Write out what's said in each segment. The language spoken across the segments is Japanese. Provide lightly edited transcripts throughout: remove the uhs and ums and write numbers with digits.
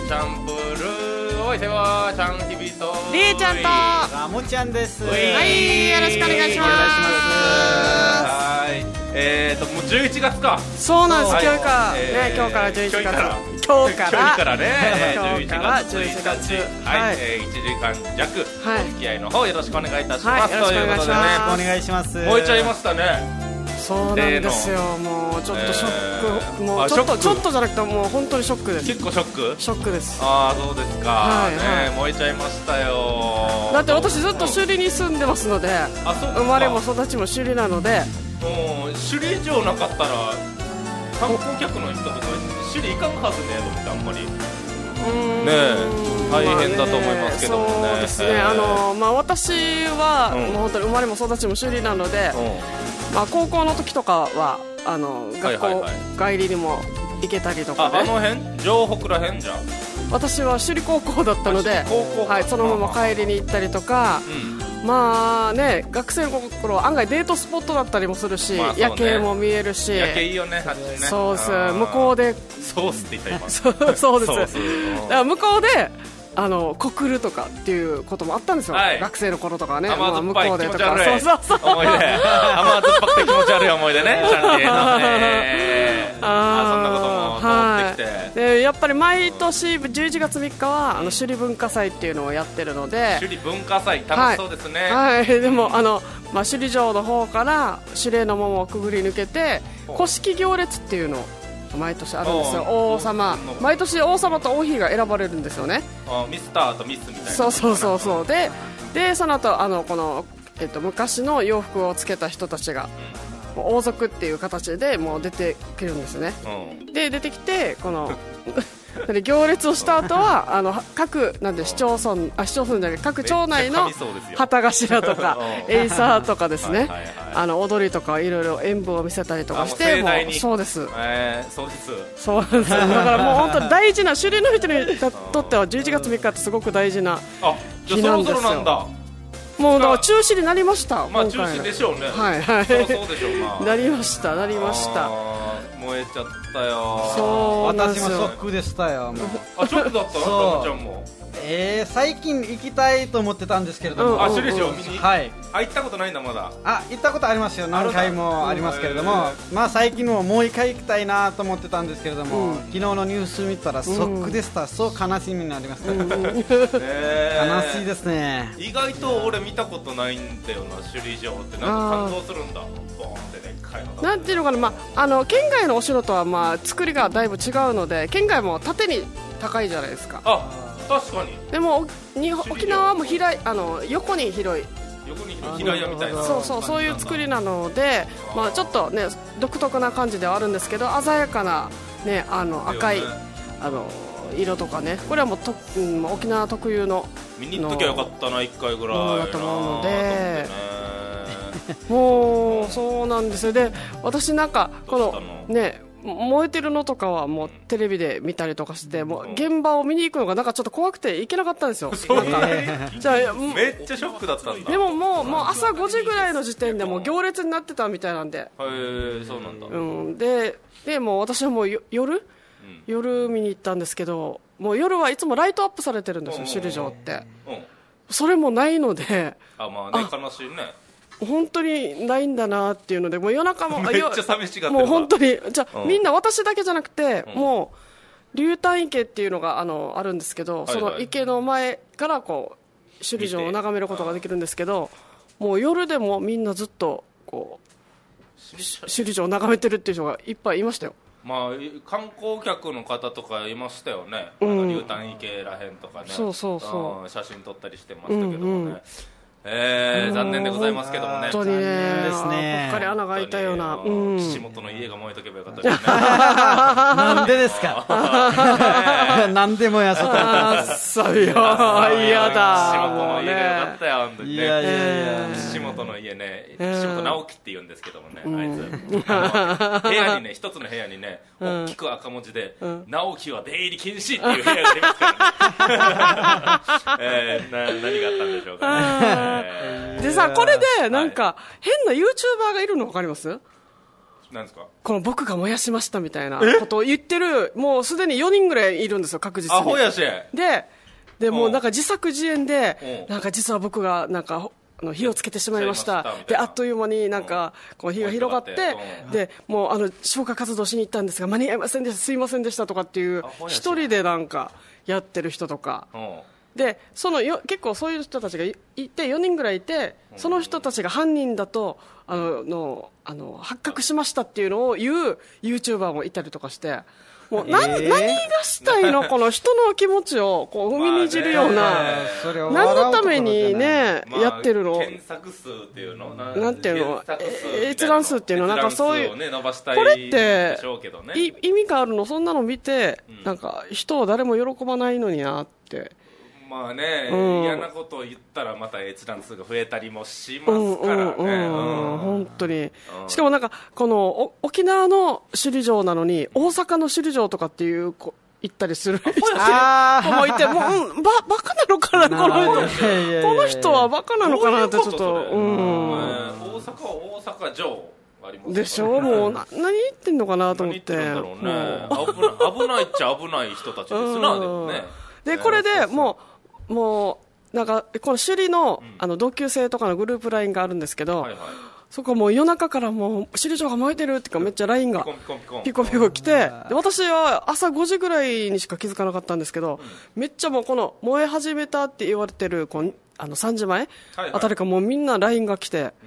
チャンプルーおいせわちゃんひびとりーちゃんとラムちゃんです。 はい、よろしくお願いします。 はい、もう11月か。 そうなんです、 はい、 今日からね、今日から11月、今日からね、 11月1日、はい、1時間弱、お付き合いの方よろしくお願いいたします。 よろしくお願いします。 お願いします。 燃えちゃいましたね。 そうなんですよ、もうちょっとショック、もうちょっとじゃなくてもう本当にショックです。 結構ショック？ ショックです。 ああ、そうですか、ね、燃えちゃいましたよ。 だって私ずっと首里に住んでますので、生まれも育ちも首里なので、 もう首里城なかったら観光客の人とか首里行かんはずねと思って、あんまりね、大変だと思いますけどもね。 そうですね、私はもう本当に生まれも育ちも首里なので、高校の時とかは学校帰りにも行けたりとかで、 あの辺城北ら辺じゃん。 私は首里高校だったので、はい、そのまま帰りに行ったりとか、まあね、学生の頃案外デートスポットだったりもするし、夜景も見えるし、 夜景いいよね、あっちね。 そうです、向こうでソースって言った今。 そうです、だから向こうで告るとかっていうこともあったんですよ、はい、学生の頃とかね。 甘酸っぱい気持ち悪い思い出、甘酸っぱくて気持ち悪い思い出ね、シャンティのね。そんなことも戻ってきて、 でやっぱり毎年11月3日は首里文化祭っていうのをやってるので、 首里文化祭楽しそうですね。 はい、でも首里城の方から守礼の門をくぐり抜けて古式行列っていうのを毎年あるんですよ。王様、毎年王様と王妃が選ばれるんですよね。 ミスターとミスみたいな。 そうでその後この、昔の洋服をつけた人たちが、王族っていう形でもう出てくるんですね。で出てきてこの行列をした後は各なんで市町村じゃない、各町内の旗頭とかエイサーとかですね、踊りとかいろいろ演舞を見せたりとかして、もうそうです、そうなんですだからもう本当に大事な首里の人にとっては11月3日ってすごく大事な日なんですよ。 そろそろなんだ。 もうだから中止になりました。 まあ中止でしょうね。 はいはい。 そうでしょうな。 なりました。 燃えちゃったよ。 そうなんですよ。私もショックでしたよ。 ショックだったの？ラムちゃんも。 最近行きたいと思ってたんですけれども、 首里城見に、 はい、 行ったことないんだまだ。 行ったことありますよ、何回もありますけれども、まあ最近もう一回行きたいなと思ってたんですけれども、昨日のニュース見たらショックでした。そう悲しみになりました。悲しいですね。 意外と俺見たことないんだよな、首里城ってなんか感動するんだ。ボーンってでっかいの。 なんていうのかな、県外のお城とは作りがだいぶ違うので、県外も縦に高いじゃないですか。 確かに。 でも沖縄も横に広い平屋みたいな、 そういう作りなので、ちょっとね独特な感じではあるんですけど、鮮やかなね赤い色とかね、これはもう沖縄特有の見に行っときゃよかったな、1回ぐらいだと思うので、もうそうなんですよ。で私なんかこのね燃えてるのとかはもうテレビで見たりとかして、もう現場を見に行くのがなんかちょっと怖くて行けなかったんですよ。じゃあめっちゃショックだったんだ。 でももう朝5時ぐらいの時点でもう行列になってたみたいなんで、 そうなんだ。 でもう私はもう夜見に行ったんですけど、もう夜はいつもライトアップされてるんですよ、首里城って。それもないので、 悲しいね。 本当にないんだなっていうので、もう夜中もめっちゃ寂しがってるわ。 もう本当にじゃあ、みんな私だけじゃなくて、もう竜潭池っていうのがあるんですけど、その池の前から首里城を眺めることができるんですけど、もう夜でもみんなずっと首里城を眺めてるっていう人がいっぱいいましたよ。 観光客の方とかいましたよね、竜潭池らへんとかね。 そう写真撮ったりしてましたけどもね。残念でございますけどもね。 本当にね、ですね、ぽっかり穴が開いたような、 岸本の家が燃えとけばよかったですね。 なんでですか。なんでもやそた。そうよ、嫌だ。 岸本の家がよかったよ、本当にね。 いや岸本の家ね、岸本直樹って言うんですけどもね、あいつ部屋にね、一つの部屋にね、大きく赤文字で直樹は出入り禁止っていう部屋がありますからね。何があったんでしょうかね。 でさ、これでなんか変な YouTuber がいるの分かります？ なんですか？ この僕が燃やしましたみたいなことを言ってる、もうすでに4人ぐらいいるんですよ、確実に。 アホやし。 でもうなんか自作自演で、なんか実は僕がなんか火をつけてしまいました。で、あっという間になんかこう火が広がって、でもう消火活動しに行ったんですが間に合いませんでした、すいませんでしたとかっていう、一人でなんかやってる人とか。で結構そういう人たちがいて、4人ぐらいいて、その人たちが犯人だと発覚しましたっていうのを言う YouTuber もいたりとかして、もう何がしたいの、この人の気持ちをこう踏みにじるような、何のためにね、やってるの、 検索数っていうの、 なんていうの、閲覧数っていうの、なんかそういう、 これって意味があるの、そんなの見て、なんか人は誰も喜ばないのになって。 まあね、嫌なことを言ったらまた閲覧数が増えたりもしますからね。 本当に。しかもなんかこの沖縄の首里城なのに大阪の首里城とかっていう行ったりする人もいて、もうバカなのかな、この人はバカなのかなってちょっと。 大阪は大阪城でしょ、もう何言ってんのかなと思って。 危ないっちゃ危ない人たちですな、でもね。 でこれでもうなんかこの首里の同級生とかのグループ LINE があるんですけど、そこもう夜中からもう首里城が燃えてるっていうか、めっちゃ LINE がピコピコ来て、で私は朝5時ぐらいにしか気づかなかったんですけど、めっちゃもうこの燃え始めたって言われてる3時前あたりからもうみんな LINE が来て、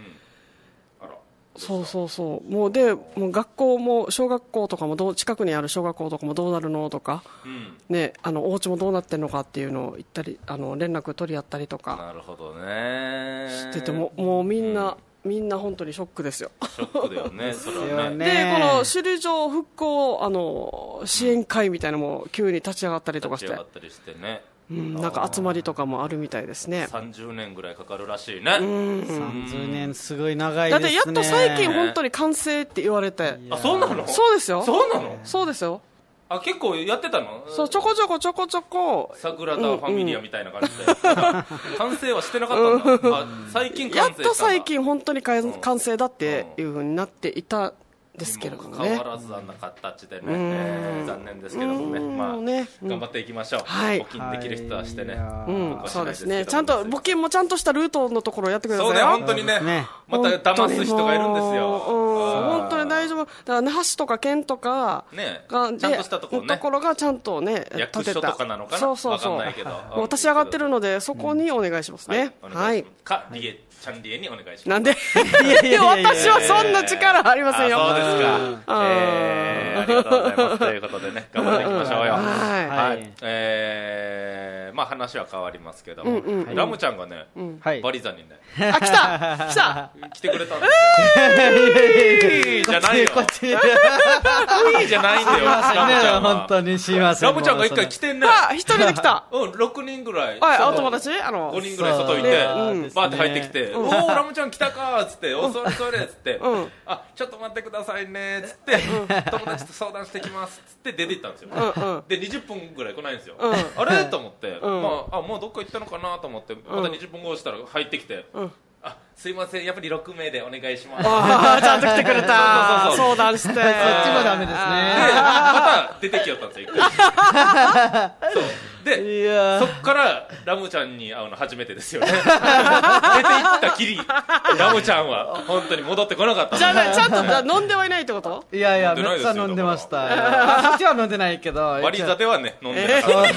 そうもう学校も小学校とかも近くにある小学校とかもどうなるのとか、ね、お家もどうなってるのかっていうのを言ったり、連絡取り合ったりとか。 なるほどね。 しててもうみんな本当にショックですよ。 ショックだよね、それはね。 でこの首里城復興支援会みたいなのも急に立ち上がったりとかして、なんか集まりとかもあるみたいですね。 30年ぐらいかかるらしいね。 30年すごい長いですね。 だってやっと最近本当に完成って言われて。 あ、そうなの？ そうですよ。 そうなの？ そうですよ。 あ、結構やってたの？ そう、ちょこちょこサグラダ・ファミリアみたいな感じで完成はしてなかったんだ。あ、最近完成したんだ。 やっと最近本当に完成だっていう風になっていたですけれどもね。 変わらずあんな形でね、残念ですけどもね、まあ頑張っていきましょう。募金できる人はしてね。 そうですね。ちゃんと募金もちゃんとしたルートのところをやってくださいよ。 そうね、本当にね。また騙す人がいるんですよ。 本当に大丈夫。だから那覇市とか県とかがちゃんとしたところがちゃんとね、 役所とかなのかな。わかんないけど。 立ち上がってるのでそこにお願いしますね。はい。 かリエちゃんリエにお願いします。 なんで？私はそんな力ありませんよ。 そうですか。ありがとうございます。ということでね、頑張っていきましょうよ。はい。まあ話は変わりますけども、ラムちゃんがね、バリザにね、来てくれたんですよ。じゃないよ。じゃないんだよ。ラムちゃんは。 本当にすいません。 ラムちゃんが一回来てんね。 一人で来た。 6人ぐらい。 お友達 ？5人ぐらい外いて、バーって入ってきて、おーラムちゃん来たかーっつって、おそれそれっつって、あ、ちょっと待ってくださいねーっつって、友達と相談してきますっつって出て行ったんですよ。で20分ぐらい来ないんですよ。あれと思って、もうどっか行ったのかなと思ってまた20分後したら入ってきて、あ、すいません、やっぱり6名でお願いします。 ちゃんと来てくれた。相談して。そっちもダメですね。 また出てきよったんですよ、一回。で、そっからラムちゃんに会うの初めてですよね。出て行ったきりラムちゃんは本当に戻ってこなかった。 じゃあちゃんと飲んではいないってこと？ いやいや、めっちゃ飲んでました。そっちは飲んでないけど、 割り酒はね飲んでなかった。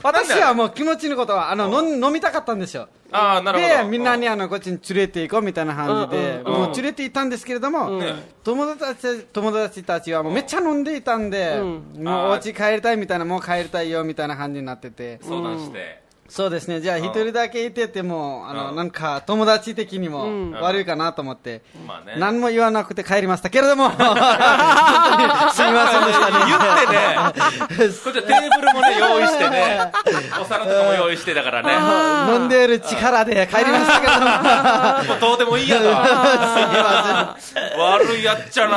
私はもう気持ちのことは飲みたかったんですよ。 ああ、なるほど。 でみんなにこっちに連れて行こうみたいな感じでもう連れて行ったんですけれども、友達たちはもうめっちゃ飲んでいたんで、もうお家帰りたいみたいな、もう帰りたいよみたいな感じになってて、 相談して。 そうですね。じゃあ一人だけいててもなんか友達的にも悪いかなと思って何も言わなくて帰りましたけれども、すみませんでしたね。 言ってね、こっちはテーブルもね用意してね、お皿とかも用意してたからね、 飲んでいる力で帰りましたけれども、 もうどうでもいいやな。悪いやっちゃな、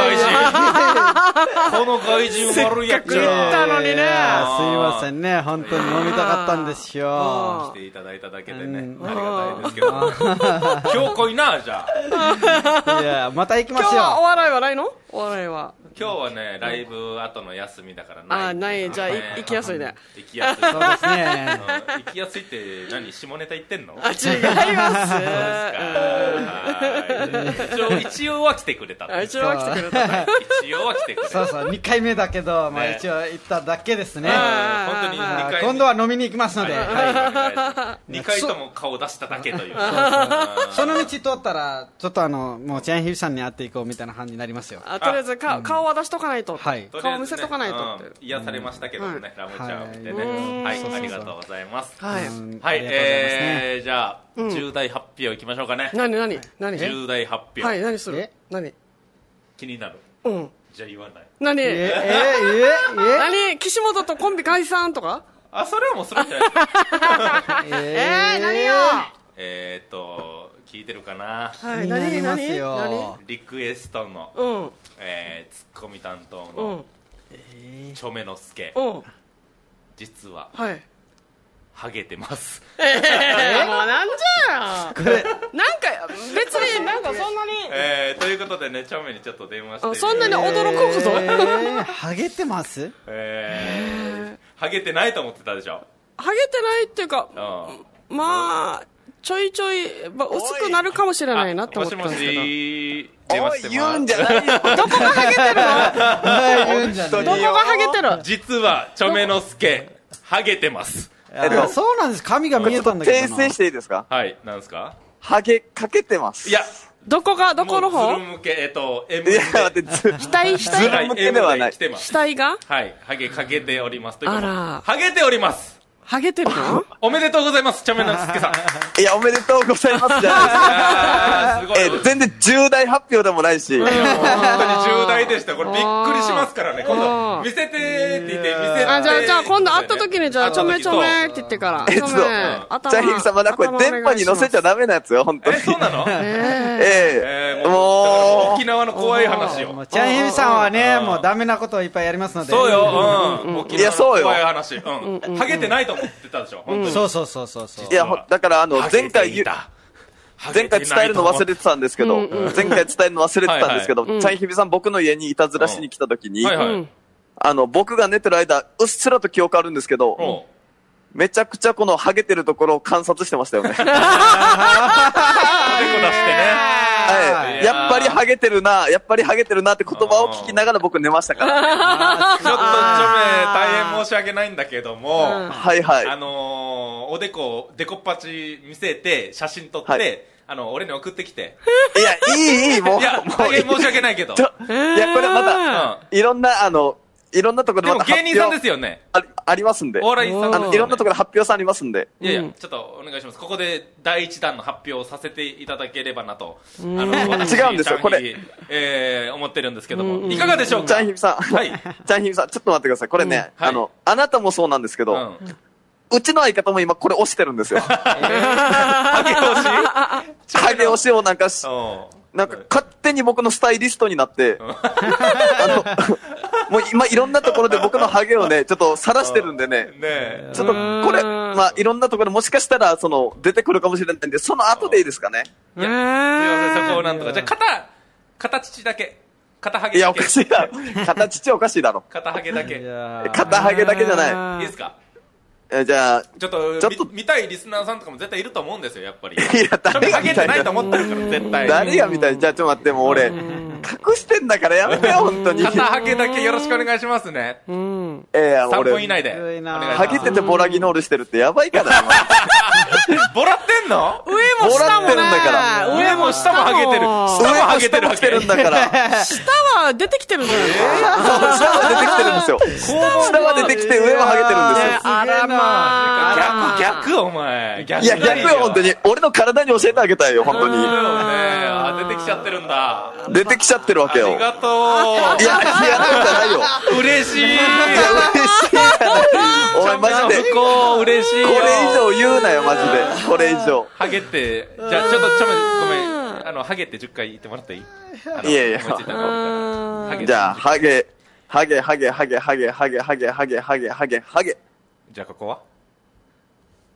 この外人悪いやっちゃな。 せっかく行ったのにね。 すいませんね、本当に飲みたかったんですよ。 よ来ていただいただけでね、ありがたいですけど。今日来いな、じゃあ。 いや、また行きま今すよ。 日はお笑いはないの？お笑いは。 今日はね、ライブ後の休みだからない。 ない。じゃあ、行きやすいね。 行きやすい。 そうですね。 行きやすいって何、下ネタ言ってんの？ 違います。 一応は来てくれた。 一応は来てくれた。 一応は来てくれた。 そうそう、2回目だけど、まあ一応行っただけですね。 本当に2回。 今度は飲みに行きますので。 2回とも顔出しただけという。 その道通ったら、ちょっともうチェーンヒルさんに会っていこうみたいな感じになりますよ。 とりあえず顔は出しとかないと。 はい。 顔見せとかないと。 癒されましたけどね、ラムちゃんを見てね。はい、ありがとうございます。 はい。 はい、じゃあ、重大発表いきましょうかね。 何重大発表。 はい、何する？何？ 気になる。じゃあ言わない。 何？岸本とコンビ解散とか？ それはもうするんじゃないですか。 何よ？ 聞いてるかな。 はい、何？ リクエストの、ツッコミ担当の、チョメノスケ。実は、ハゲてます。 もうなんじゃこれなんか別になんかそんなにということでね、チョメにちょっと電話してそんなに驚くこと、 ハゲてます？ ハゲてないと思ってたでしょ。 ハゲてないっていうか、まあちょいちょい薄くなるかもしれないなって思ってたんですけど。 もしもし、 言うんじゃないよ。 どこがハゲてるの？どこがハゲてる？ 実はチョメノスケハゲてます。 そうなんです。髪が見えたんだけどな。 訂正していいですか？ はい、なんですか？ ハゲかけてます。 いや、 どこの方？ ズル向け、 いや、待って、 額ズル向けではない。 額が？ はい、ハゲかけております。 あら。 ハゲております。 ハゲてるの？ おめでとうございます、チョメノスケさん。 いや、おめでとうございますじゃないですか。全然重大発表でもないし。 本当に重大でした。これびっくりしますからね。今度、見せてって言って、見せて。 じゃあ今度会った時に、じゃあ、ちょめちょめって言ってから。 じゃあ、ひみさん、まだこれ電波に乗せちゃダメなやつよ、本当に。 そうなの？ もう、 沖縄の怖い話を。 チャンヒミさんはね、もうダメなことをいっぱいやりますので。 そうよ、沖縄の怖い話。ハゲてないと思ってたでしょ、本当に。 そう。 いや、だから、前回伝えるの忘れてたんですけど、チャンヒミさん僕の家にいたずらしに来た時に、僕が寝てる間、うっすらと記憶あるんですけど、めちゃくちゃこのハゲてるところを観察してましたよね。 おでこ出してね。 やっぱりハゲてるなって言葉を聞きながら僕寝ましたから。 ちょっとチョメ大変申し訳ないんだけども、おでこ、デコっぱち見せて、写真撮って、俺に送ってきて。 いや、いい、もう。 いや、大変申し訳ないけど。 いや、これまた、いろんなところでまた発表。でも芸人さんですよね。 ありますんで。 お笑いさん。 いろんなところで発表さんありますんで。 いや、ちょっとお願いします。ここで第一弾の発表をさせていただければなと。 違うんですよ、これ。 思ってるんですけども。いかがでしょうか？ チャンヒミさん。はい。チャンヒミさん、ちょっと待ってください。これね、あなたもそうなんですけど、うちの相方も今これ押してるんですよ。ハゲ押しをなんか勝手に僕のスタイリストになって、もう今いろんなところで僕のハゲをね、ちょっと晒してるんでね、ちょっとこれ、まあいろんなところでもしかしたら出てくるかもしれないんで、その後でいいですかね。 いや、すいません、そこをなんとか。じゃあ肩乳だけ。肩ハゲだけ。 いや、おかしいだろ。肩乳おかしいだろ。 肩ハゲだけ。 肩ハゲだけじゃない。 いいですか？ じゃあ、 ちょっと見たいリスナーさんとかも絶対いると思うんですよ、やっぱり。 いや、誰が見たいないと思ってるから、絶対。 誰が見たい？じゃあ、ちょっと待って、もう俺、隠してんだからやめてよ、本当に。 肩ハゲだけよろしくお願いしますね。3分以内で。 ハゲててボラギノールしてるってやばいからな。 ボラってんの？ 上も下もね。 上も下もハゲてる。下もハゲてる来てるんだから。 下は出てきてるんじゃない？ 下は出てきてるんですよ。下は出てきて上はハゲてるんですよ。 あらまあ。逆お前。 いや、逆よ、本当に。俺の体に教えてあげたいよ、本当に。 出てきちゃってるんだ。 出てきちゃってるわけよ。 ありがとう。 いや、なんじゃないよ。 嬉しい。 いや、嬉しいじゃない。お前マジで。 嬉しいよ。 これ以上言うなよ、マジで。これ以上。 ハゲって、じゃあちょっとごめん。ハゲって10回言ってもらっていい？ いやいや。じゃあ、ハゲ。じゃあここは？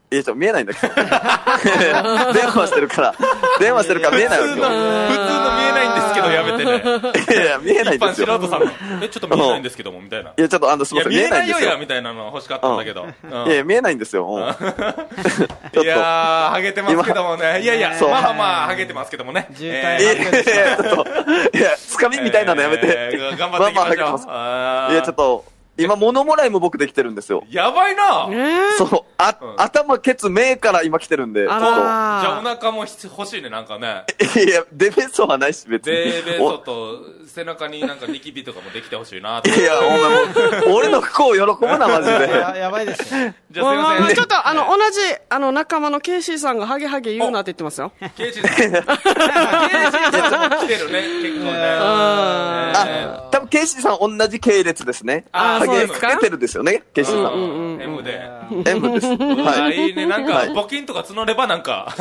いや、見えないんだけど。電話してるから見えないわけよ。 普通の見えないんですけどやめてね。 いや、見えないんですよ。 一般素人さんの、ちょっと見えないんですけども、みたいな。 いや、ちょっとすみません、 見えないよんですよ。 や、みたいなの欲しかったんだけど。 いや、見えないんですよ。 いやー、ハゲてますけどもね。いやいや、まあまあ、ハゲてますけどもね。 渋滞いや、ちょっと、いや、つかみみたいなのやめて。 頑張っていきましょう。 いや、ちょっと、今、物もらいも僕できてるんですよ。 やばいな。 そう、頭、ケツ、目から今来てるんで。 じゃあお腹も欲しいね、なんかね。 いや、デベソはないし、別に。 デベソと背中になんかニキビとかもできてほしいなって。 いや、お前もう、俺の不幸を喜ぶな、マジで。 やばいですよ。 じゃあすいません。 ちょっと同じ、仲間のケイシーさんがハゲハゲ言うなって言ってますよ。 ケイシーさん。ケイシーさんも来てるね、結構ね。 多分、ケイシーさん同じ系列ですね。 そうですか。 ハゲてるですよね、ケイシーさん。 M で。 M です。はい。 いいね、なんか、募金とか募ればなんか。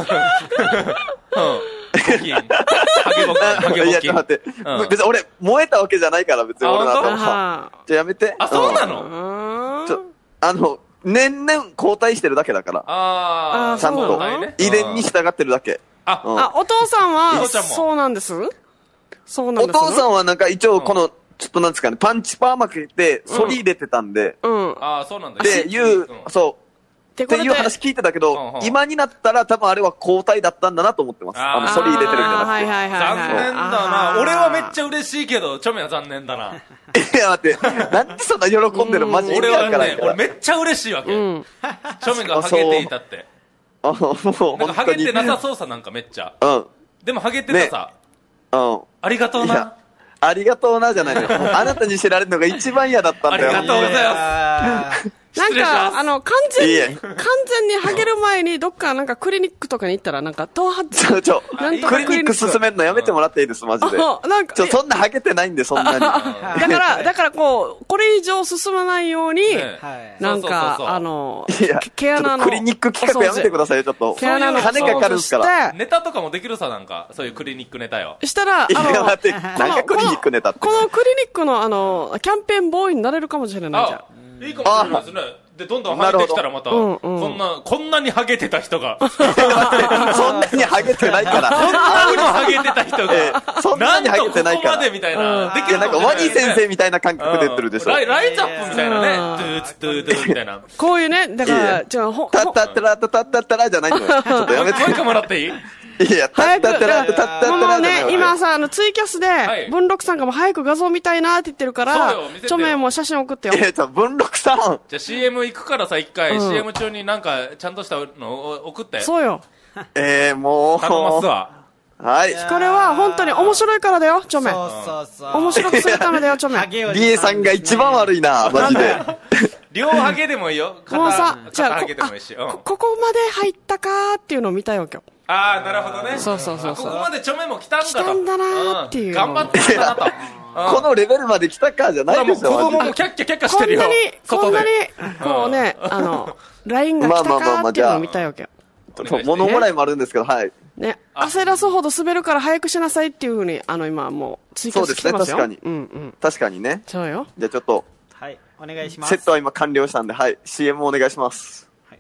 募金。ハゲ募金。 いや、ちょっと待って。別に俺、燃えたわけじゃないから、別に俺の頭は。じゃあやめて。 あ、そうなの？ 年々交代してるだけだから。ちゃんと。遺伝に従ってるだけ。 お父さんは、そうなんです。そうなんです。 お父さんはなんか一応、この、ちょっとなんですかね、パンチパーマかけて、反り入れてたんで。 そうなんだ。 っていう話聞いてたけど、今になったら多分あれは交代だったんだなと思ってます。反り入れてるんじゃなくて。 残念だな。俺はめっちゃ嬉しいけど、チョメは残念だな。 いや、待って、なんでそんな喜んでるマジで。 俺はね、俺めっちゃ嬉しいわけ。チョメがハゲていたって。なんかハゲてなさそうさ、なんかめっちゃ。でもハゲてたさ。ありがとうな。 ありがとうなじゃないのよ。あなたに知られるのが一番嫌だったんだよ。 ありがとうございます。 なんか、完全にハゲる前に、どっかなんかクリニックとかに行ったら、なんか、頭髪。 クリニック進めるのやめてもらっていいです、マジで。そんなハゲてないんで、そんなに。だからこれ以上進まないように、なんか、毛穴の。 クリニック企画やめてくださいよ、ちょっと。 毛穴の金かかるんすから。 ネタとかもできるさ、なんか、そういうクリニックネタよ。 したら、 なんかクリニックネタって。 このクリニックのキャンペーンボーイになれるかもしれないじゃん。 いいかもしれないですね。で、どんどんハゲてきたらまた、こんなにハゲてた人が。 そんなにハゲてないから。 こんなにハゲてた人が。 そんなにハゲてないから。 なんとここまでみたいな。 いや、なんかワニ先生みたいな感覚で言ってるでしょ。 ライズアップみたいなね。トゥーツトゥートゥーみたいな。 こういうね、だから、じゃあ、 タッタッタラッタタッタッタラじゃないのよ。ちょっとやめて。 もう一回もらっていい？ いや、タッタッタラッタタッタッタラじゃない。 もうね、今さ、ツイキャスで、文禄さんがもう早く画像見たいなって言ってるから、著名も写真送ってよ。 いや、文禄さん。 じゃあ CM 行くからさ、一回、CM 中になんか、ちゃんとしたのを送って。 そうよ。 もう。 頼ますわ。 はい。これは本当に面白いからだよ、著名。 そう。 面白くするためだよ、著名。 リエさんが一番悪いな、マジで。 両ハゲでもいいよ。 もうさ、じゃあ、 ハゲでもいいし。 ここまで入ったかーっていうのを見たよ、今日。 ああ、なるほどね。 そう。 ここまで著名も来たんだと。 来たんだなーっていう。 頑張ってきたなと。 このレベルまで来たかじゃないでしょ。 子供もキャッキャキャッキャしてるよ。 こんなに、こうね、ラインが来たかーっていうのを見たよ、今日。物もらいもあるんですけど、はい。 ね、焦らすほど滑るから早くしなさいっていうふうに、今もう追加してきてますよ。 そうですね、確かにね。 そうよ。 じゃあちょっと。 はい、お願いします。 セットは今完了したんで、はい、CM お願いします。はい。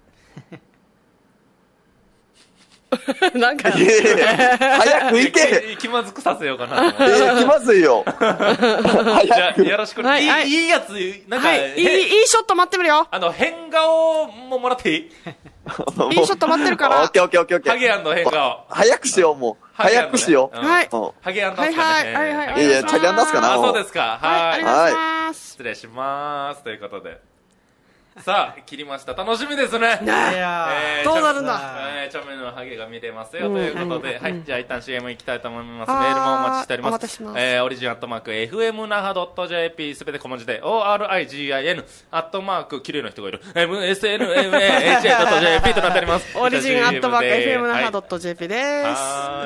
なんか、 早く行け気まずくさせようかな。 気まずいよ。 じゃあ、よろしく。いいやつ、なんか、 いいショット待ってみるよ。 変顔ももらっていい？ いいショット待ってるから。 オッケー。 ハゲ&変顔。 早くしよう、もう。早くしよう。 はい。 ハゲ&ですかね。 はい。 いや、チャギアン出すかな。 そうですか。 はい。はい。 失礼します。ということで。さあ、切りました。楽しみですね。 どうなるんだ。 チョメのハゲが見れますよということで、はい。じゃあ一旦 CM 行きたいと思います。メールもお待ちしております。オリジン@fmnaha.jp すべて小文字で origin 綺麗な人がいる msnmaha.jp となっております。 オリジン@fmnaha.jp です。 はい。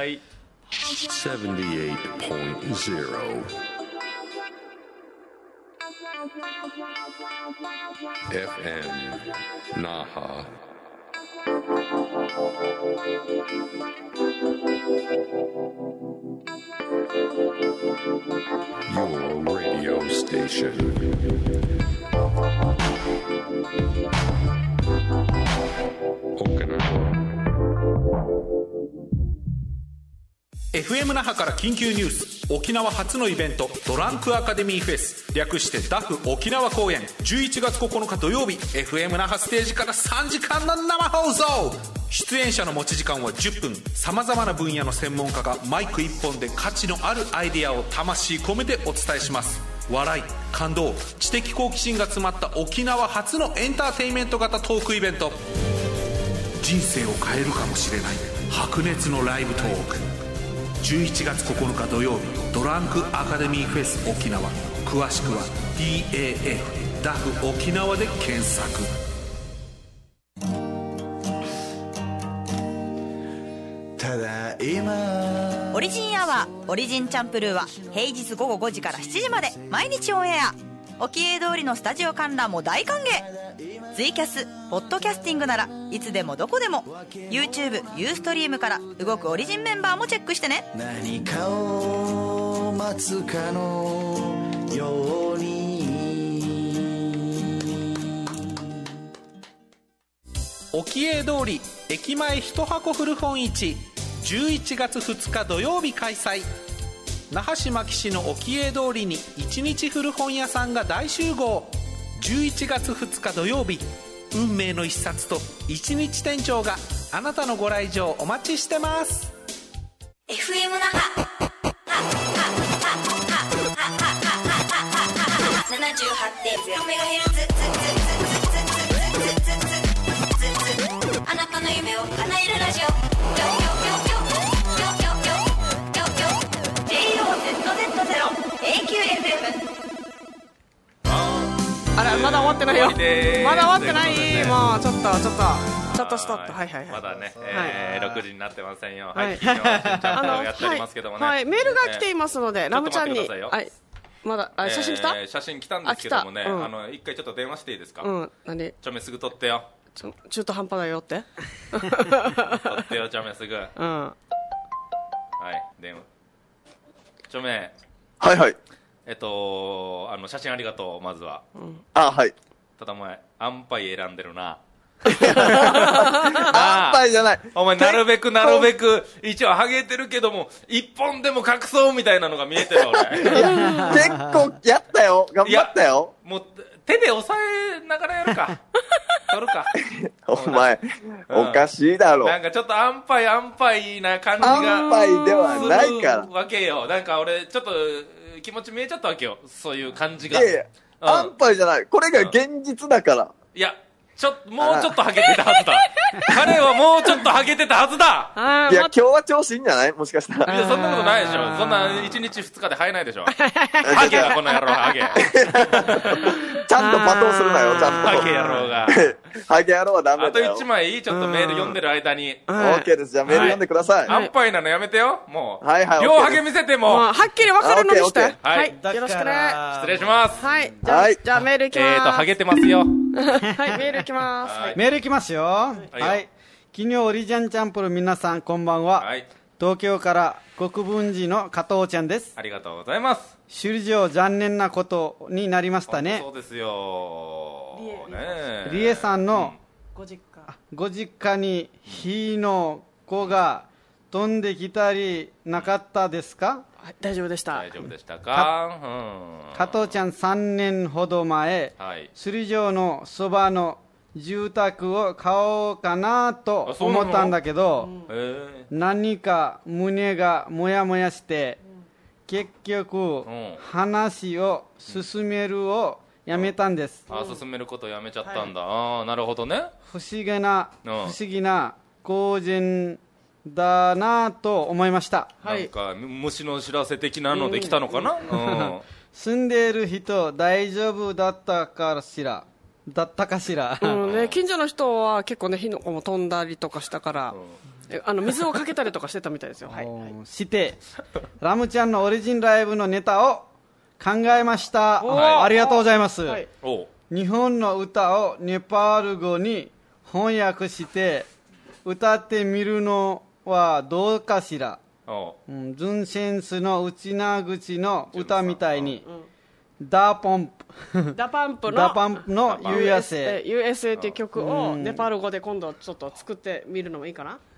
78.0 FM Naha. Your radio station. FM 那覇から緊急ニュース。沖縄初のイベントドランクアカデミーフェス、略してダフ沖縄公演、11月9日土曜日 FM 那覇ステージから3時間の生放送。出演者の持ち時間は10分。さまざまな分野の専門家がマイク1本で価値のあるアイデアを魂込めてお伝えします。笑い、感動、知的好奇心が詰まった沖縄初のエンターテインメント型トークイベント。人生を変えるかもしれない白熱のライブトーク。11月9日土曜日ドランクアカデミーフェス沖縄。詳しくは DAF ダフ沖縄で検索。 ただいまオリジンアワーオリジンチャンプルーは平日午後5時から7時まで毎日オンエア。沖江通りのスタジオ観覧も大歓迎。ツイキャス、ポッドキャスティングならいつでもどこでも YouTube、ユーストリームから動くオリジンメンバーもチェックしてね。 何かを待つかのように。 沖江通り駅前一箱古本市、11月2日土曜日開催。那覇市牧市の沖江通りに一日古本屋さんが大集合。11月2日土曜日、運命の一冊と一日店長があなたのご来場お待ちしてます。 FM 那覇 78.0MHz、 あなたの夢を叶えるラジオ。JOZZ0AQFM。 あれまだ終わってないよ。まだ終わってない、 ね、 もうちょっとストップ。はいはいはい。 まだね、6時になってませんよ。 はい。 今日はちゃんとやっておりますけどもね。 はい、メールが来ていますので、ラムちゃんに。 はい。 まだ写真来た？ 写真来たんですけどもね、一回ちょっと電話していいですか？ 何？ ちょめすぐ撮ってよ。 中途半端だよって。 撮ってよ、ちょめすぐ。はい、電話。ちょめ。 はいはい。 写真ありがとう、まずは。 はい。 ただお前、アンパイ選んでるな。 アンパイじゃない。 お前、なるべく、一応ハゲてるけども、一本でも隠そうみたいなのが見えてる、俺。 結構、やったよ。頑張ったよ。 もう、手で押さえながらやるか。撮るか。 お前、おかしいだろ。 なんかちょっとアンパイな感じが。 アンパイではないから。 わけよ。なんか俺、ちょっと、気持ち見えちゃったわけよ。そういう感じが。 いやいや、アンパイじゃない。これが現実だから。 いや、もうちょっとハゲてたはずだ。彼はもうちょっとハゲてたはずだ。 いや、今日は調子いいんじゃない？もしかしたら。 いや、そんなことないでしょ。そんな1日2日で生えないでしょ。ハゲだ、この野郎、ハゲ。 ちゃんと罵倒するなよ、ちゃんと。 ハゲ野郎が。 ハゲ野郎はダメだよ。 あと1枚ちょっとメール読んでる間に。 OK です。じゃあメール読んでください。 アンパイなのやめてよ。もう。 はいはい。 両ハゲ見せても。 はっきり分かるのにして。 はい。 よろしくね。 失礼します。 はい。じゃあメールいきます。 ハゲてますよ。 はい、メールいきます。 メールいきますよ。はい。昨日オリジンチャンプル皆さんこんばんは。東京から国分寺の加藤ちゃんです。 ありがとうございます。 首里城残念なことになりましたね。 そうですよ。 リエさんのご実家に火の粉が飛んできたりなかったですか？ 大丈夫でした。 大丈夫でしたか？ 加藤ちゃん3年ほど前、首里城のそばの住宅を買おうかなと思ったんだけど、何か胸がもやもやして、結局話を進めるをやめたんです。 進めることをやめちゃったんだ。なるほどね。 不思議な公人だなと思いました。 なんか虫の知らせ的なので来たのかな。 住んでいる人大丈夫だったかしら。 近所の人は結構ね、火の粉も飛んだりとかしたから、水をかけたりとかしてたみたいですよ。 してラムちゃんのオリジンライブのネタを考えました。ありがとうございます。日本の歌をネパール語に翻訳して歌ってみるのはどうかしら。ズンセンスの内な口の歌みたいに。ダパンプの USA っていう曲をネパール語で今度ちょっと作ってみるのもいいかな。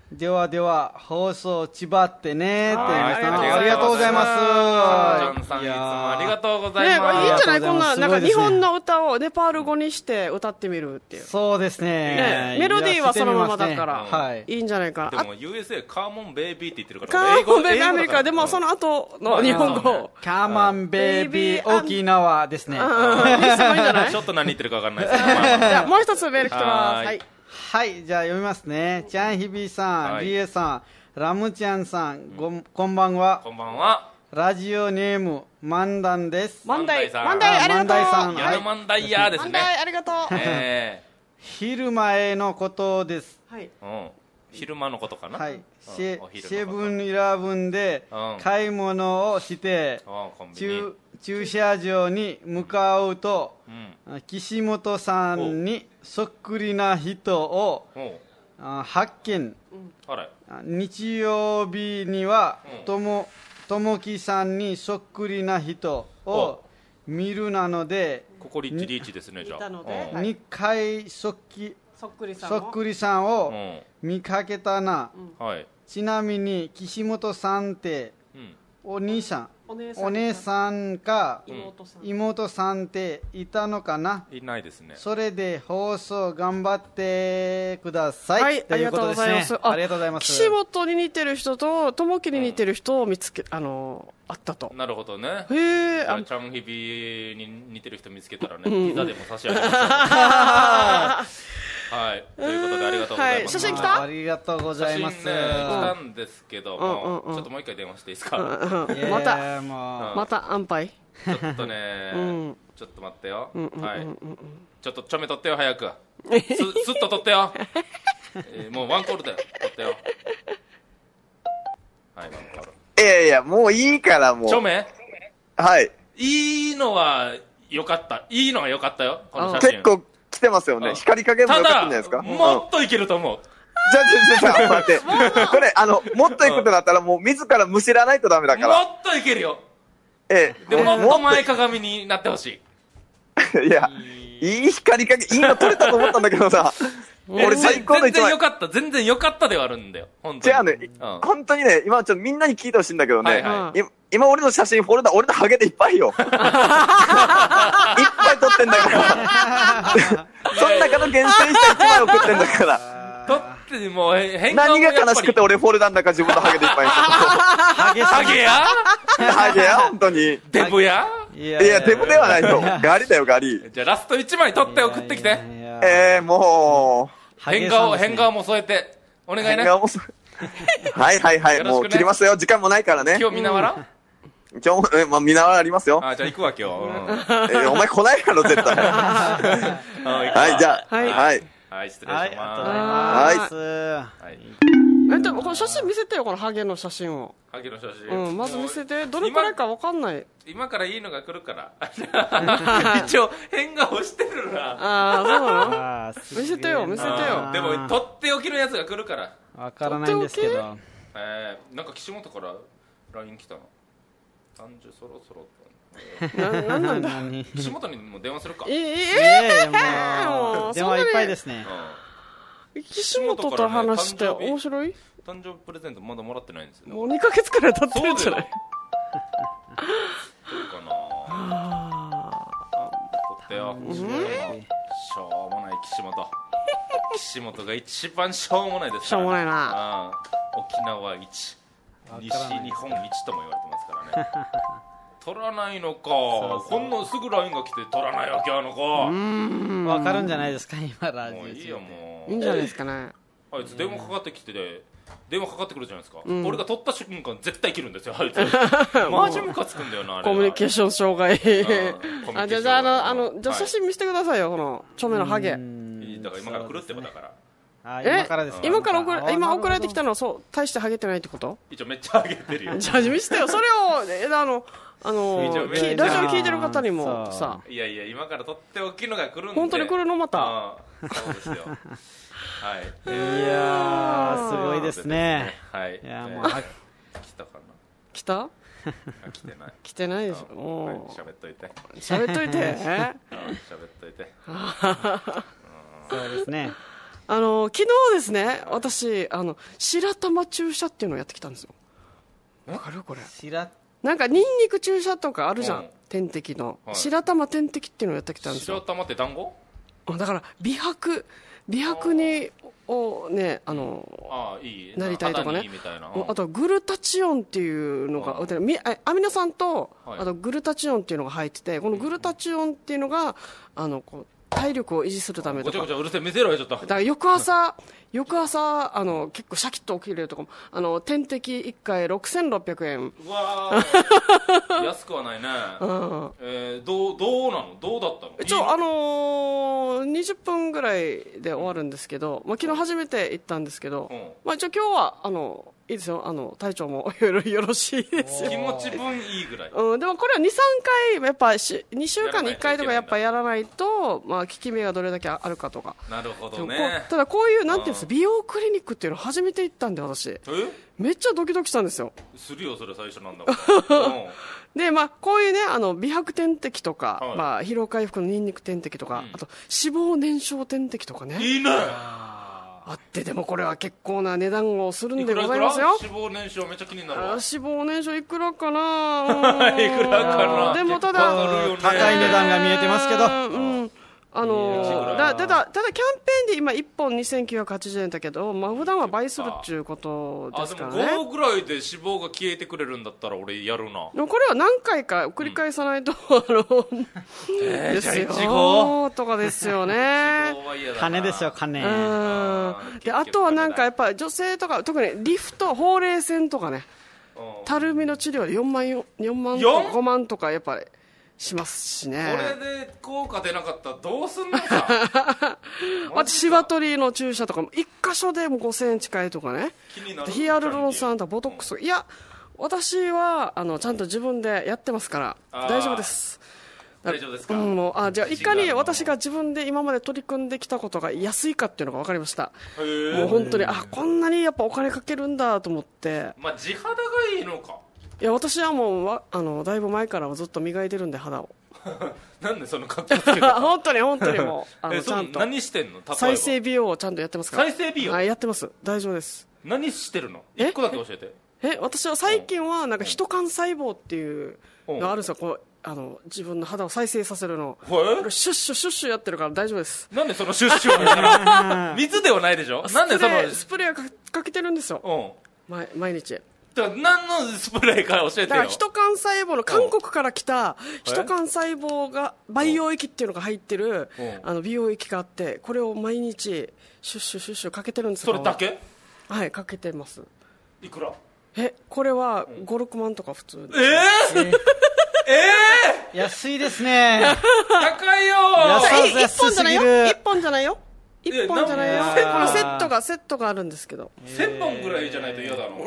ではでは放送ちばってねってありがとうございます。 あちゃんさんいつもありがとうございます。 いいんじゃない、こんな、なんか日本のの歌をネパール語にして歌ってみるっていう。 そうですね。 メロディーはそのままだから、 はい。 いいんじゃないかな。 でも USA カーモンベイビーって言ってるから。 カーモンベイビーアメリカ、でもその後の日本語。 カーモンベイビー沖縄ですね。 いいんじゃない？ ちょっと何言ってるか分かんないですけど。 じゃあもう一つメール来てます。はい。 はい、じゃあ読みますね。ちゃんひびさん、りえさん、ラムちゃんさん、こんばんは。 こんばんは。 ラジオネーム、マンダンです。 マンダイ、 さんマンダイ、ありがとう。 マンダイさんヤルマンダイヤーですね。 マンダイ、ありがとう。 昼前のことです。 はい。 昼間のことかな。 はい。セブンイレブンで買い物をして、駐車場に向かうと、岸本さんにそっくりな人を発見。日曜日にはともきさんにそっくりな人を見るなので、 ここリッチリーチですね。じゃあ 2回そっくりさんを見かけたな。ちなみに岸本さんってお姉さんか妹さんっていたのかな。 いないですね。 それで放送頑張ってください。 はい、ありがとうございます。 ありがとうございます。 岸本に似てる人と友樹に似てる人を見つけ、あったと。 なるほどね。 へえ。 チャンヒビに似てる人見つけたらね、ピザでも差し上げましょう。はい、ということでありがとうございます。 写真来た？ ありがとうございます。 写真ね、来たんですけども、ちょっともう一回電話していいですか？ また安牌？ ちょっとね、ちょっと待ってよ。はい。ちょっとちょめ取ってよ、早く。スッと取ってよ。もうワンコールで取ってよ。はい、ワンコール。 いや、もういいから、もう。 ちょめ？ はい。 いいのは良かった。いいのは良かったよ、この写真。 結構来てますよね。光加減も良かったんじゃないですか。 もっといけると思う。 じゃあ、待って。これ、もっといくとなったら、もう自らむしらないとダメだから。 もっといけるよ。でももっと前かがみになってほしい。 いや、いい光加減、いいの取れたと思ったんだけどさ。俺最高の一枚。 全然良かったではあるんだよ。本当に。 違うね。本当にね、今ちょっとみんなに聞いてほしいんだけどね。今俺の写真フォルダ、俺のハゲでいっぱいよ。いっぱい撮ってんだから。その中の厳選した一枚送ってんだから。 撮ってもう変顔何が悲しくて俺フォルダの中自分のハゲでいっぱいにハゲやハゲや本当に。 デブやいや、デブではないよ。ガリだよ、ガリ。 じゃあラスト1枚撮って送ってきて。 もう。 変顔も添えて。お願いね。 はい。もう切りますよ。時間もないからね。 今日見ながら今日、見ながらありますよ。 じゃあ行くわ、今日。お前来ないやろ、絶対。はい、じゃあ。はい。 はい、失礼します。 ありがとうございます。 この写真見せてよ、このハゲの写真を。 ハゲの写真。 まず見せて。どれくらいか分かんない。 今からいいのが来るから。一応、変顔してるな。 そうなの？見せてよ。 でも、とっておきのやつが来るから。 わからないんですけど。 なんか岸本から LINE 来たの。30そろそろ。 なんだ岸本にも電話するか。 もう電話いっぱいですね。 岸本と話して面白い？ 誕生日プレゼントまだもらってないんですよ。 もう2ヶ月くらい経ってるんじゃない？ どうかな。取ってよ。しょうもない岸本が一番しょうもないです。 しょうもないな。 沖縄一、西日本一とも言われてますからね。取らないのか。こんなすぐ LINE が来て取らないわけあの子。 わかるんじゃないですか今ラジオ。 もういいよもう。 いいんじゃないですかね。 あいつ電話かかってきて電話かかってくるじゃないですか。俺が取った瞬間絶対切るんですよあいつ。マジムカつくんだよなあれ。 コミュニケーション障害。じゃあ写真見せてくださいよこのチョメのハゲ。だから今から来るってことだから。 今からですか？ 今送られてきたのはそう大してハゲてないってこと？ 一応めっちゃハゲてるよ。 じゃあ見せてよ。それをラジオ聞いてる方にもさ。 いや今から取っておきのが来るんで。 本当に来るのまた。 そうですよ。はい。 いやすごいですね。 はい。 いやもう来たかな。 来た？ 来てない。 来てないでしょ。 喋っといて。 喋っといて。 喋っといて。 そうですね。 昨日ですね、私白玉注射っていうのをやってきたんですよ。わかるこれ。なんかニンニク注射とかあるじゃん、点滴の、白玉点滴っていうのをやってきたんですよ。 白玉って団子だから美白にをねなりたいとかね、あとグルタチオンっていうのがアミノ酸と、あとグルタチオンっていうのが入ってて、このグルタチオンっていうのがこう体力を維持するためとか。 うるせえ、見せろよちょっと。 だから翌朝結構シャキッと起きれるとかも、点滴1回6600円。 うわー安くはないね。どうなの？どうだったの？ 一応20分ぐらいで終わるんですけど、昨日初めて行ったんですけど、一応今日はいいですよ、体調もよろしいですよ。 気持ち分いいぐらい。 でもこれは 2,3 回やっぱ2週間に1回とかやっぱやらないと、効き目がどれだけあるかとか。 なるほどね。 ただこういうなんていうんですか、美容クリニックっていうの初めて行ったんで、私めっちゃドキドキしたんですよ。 するよそれ、最初なんだからでこういうね美白点滴とか、疲労回復のニンニク点滴とか、あと脂肪燃焼点滴とかね、 いいねあって。でもこれは結構な値段をするんでございますよ。 脂肪燃焼めっちゃ気になるわ。 脂肪燃焼いくらかないくらかな。 でもただ高い値段が見えてますけど、 ただキャンペーンで今1本2980円だけど、普段は倍するっていうことですからね。 でも5ぐらいで脂肪が消えてくれるんだったら俺やるな。 でもこれは何回か繰り返さないと、ですよとかですよね。 金ですよ、金。 であとはなんかやっぱ女性とか特にリフト、ほうれい線とかね、たるみの治療で4万とか5万とかやっぱりしますしね。 これで効果出なかったらどうすんのさシワ取りの注射とかも1箇所でも5000円近いとかね、ヒアルロン酸とかボトックス、いや私はちゃんと自分でやってますから大丈夫です。 大丈夫ですか？ じゃあいかに私が自分で今まで取り組んできたことが安いかっていうのが分かりました。もう本当にこんなにやっぱお金かけるんだと思って。 地肌がいいのか。 いや私はもうだいぶ前からずっと磨いてるんで、肌をなんでその格好つけた本当にもうちゃんと何してんの？ 再生美容をちゃんとやってますから。 再生美容？ やってます。大丈夫です。 何してるの？1個だけ教えて。 私は最近はなんかヒト幹細胞っていうのがあるんですよ。自分の肌を再生させるの。シュッシュシュッシュやってるから大丈夫です。 なんでそのシュッシュは水ではないでしょ。なんでそのスプレーかけてるんですよ。毎日。 何のスプレーか教えてよ。 だからヒト幹細胞の韓国から来たヒト幹細胞が培養液っていうのが入ってる美容液があって、これを毎日シュッシュシュッシュかけてるんですよ。 それだけ？ はい、かけてます。 いくら？ これは5、6万とか普通です。 安いですね。 高いよ。 1本じゃないよ。1本じゃないよ。1本じゃないよ。このセットがあるんですけど。 1000本ぐらいじゃないと嫌だろ。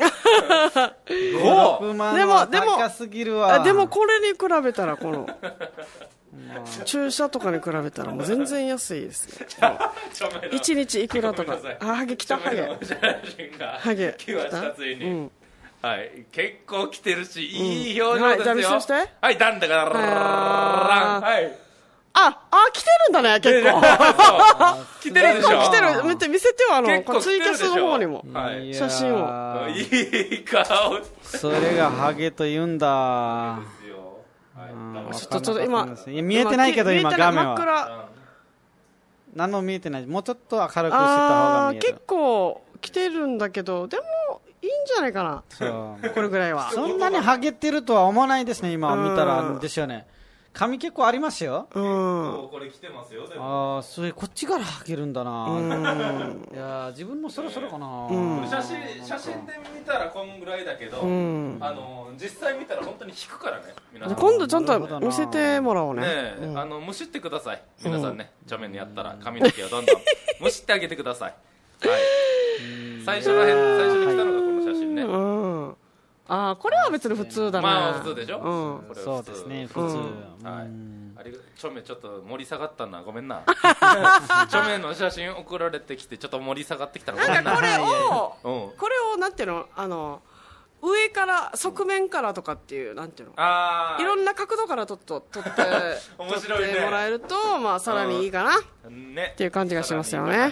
6万は高すぎるわ。 でもこれに比べたらこの注射とかに比べたらもう全然安いですよ。1日いくらとか。ハゲ来た。ハゲ来ましたついに。はい、結構来てるし、いい表情ですよ。 じゃあ見せて。 はい、だんだからはい。 来てるんだね、結構。 来てるでしょ。 来てる。見せてよ、ツイキャスの方にも。写真を。 いい顔。 それがハゲと言うんだ。 ちょっと今。 見えてないけど、今画面は。 真っ暗。 何も見えてない。もうちょっと明るくしてた方が見える。 結構来てるんだけど、でも、いいんじゃないかな。これぐらいは。 そんなにハゲてるとは思わないですね、今見たら。ですよね。髪結構ありますよ。 これ来てますよ。 それこっちからハゲるんだな。いや自分もそろそろかな。 写真で見たらこんぐらいだけど、実際見たら本当に引くからね。 今度ちゃんと見せてもらおうね。 むしってください。皆さんね、茶面にやったら髪の毛をどんどんむしってあげてください。はい。最初に来たのがこの写真ね。 これは別に普通だな。 普通でしょ。 そうですね、普通。 ちょめちょっと盛り下がったな、ごめんな。ちょめの写真送られてきてちょっと盛り下がってきたらごめんな。 これをなんていうの、上から側面からとかっていうなんていうの、いろんな角度から撮って面白いね。 もらえるとさらにいいかなっていう感じがしますよね。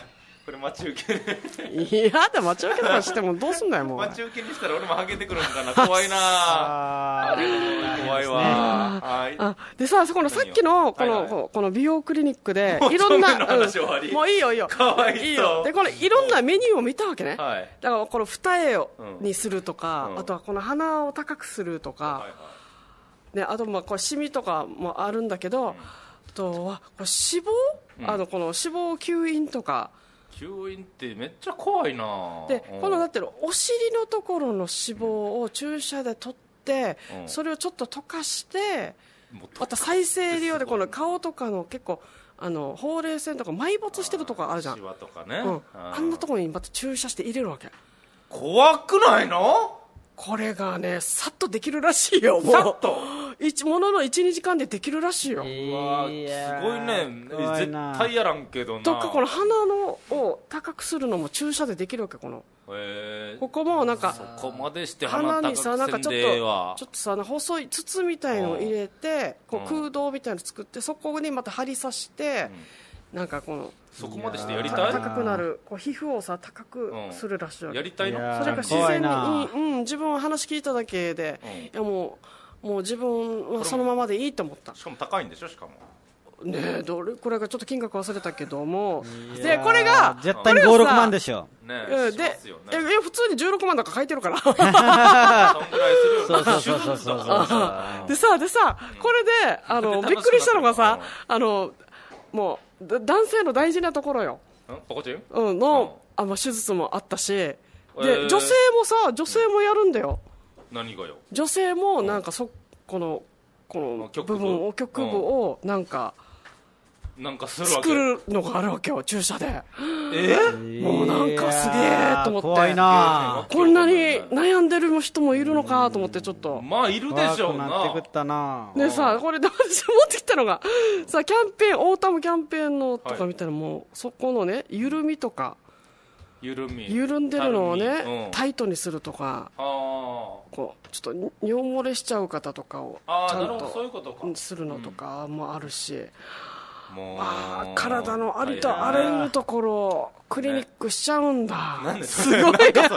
これ待ち受けいやだ待ち受けとかしてもどうすんだよもう。 待ち受けにしたら俺もハゲてくるんかな。怖いな怖いわ。 あでさこのさっきのこの美容クリニックでいろんなもういいよいいよかわいそう。 いいよでこれいろんなメニューを見たわけね。だからこの二重にするとか、あとはこの鼻を高くするとか、ね、あとまあこれシミとかもあるんだけど、あとはこれ脂肪、この脂肪吸引とか。 吸引ってめっちゃ怖いな。 でこのだってお尻のところの脂肪を注射で取って、それをちょっと溶かして、また再生利用でこの顔とかの結構ほうれい線とか埋没してるとこあるじゃん。 シワとかね、 あんなところにまた注射して入れるわけ。 怖くないの？ これがねさっとできるらしいよ。もうさっとものの 1,2 時間でできるらしいよ。 うわすごいね。絶対やらんけどな。 とかこの鼻のを高くするのも注射でできるわけ。ここもなんかそこまでして鼻にさなんかちょっとさ細い筒みたいのを入れてこう空洞みたいの作ってそこにまた針刺して、なんかこのそこまでしてやりたい？ 高くなるこう皮膚をさ高くするらしいわけ。 やりたいの？ それが自然に自分は話聞いただけで、いやもう自分はそのままでいいと思った。 しかも高いんでしょ？しかもねえこれがちょっと金額忘れたけども、でこれが絶対に5、6万でしょ。 で普通に16万とか書いてるからそんぐらいするよ。 でさこれでびっくりしたのがさもう男性の大事なところよ。 ポコチン？ の手術もあったし、で女性もやるんだよ。 何がよ？ 女性もなんかこの部分を局部をなんかするわけ。 作るのがあるわけよ注射で。もうなんかすげえと思って。 怖いな。 こんなに悩んでる人もいるのかと思ってちょっと。 まあいるでしょうな。 なってくったな。 でさこれで私持ってきたのがさキャンペーンオータムキャンペーンのとか見たらもうそこのね緩みとか緩んでるのをねタイトにするとか、こうちょっと尿漏れしちゃう方とかをちゃんとするのとかもあるし。体のありとあらゆるところをクリニックしちゃうんだ。すごいなんかその言